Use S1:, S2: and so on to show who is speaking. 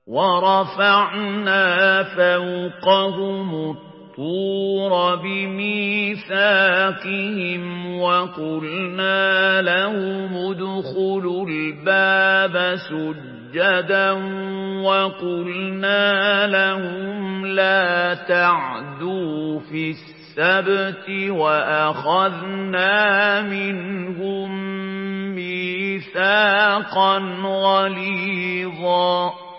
S1: وَرَفَعْنَا فَوْقَهُمُ الطُّورَ بِمِيثَاقِهِمْ وَقُلْنَا لَهُمُ ادْخُلُوا الْبَابَ سُجَّدًا وَقُلْنَا لَهُمْ لَا تَعْدُوا فِي السَّبْتِ وَأَخَذْنَا مِنْهُم مِّيثَاقًا غَلِيظًا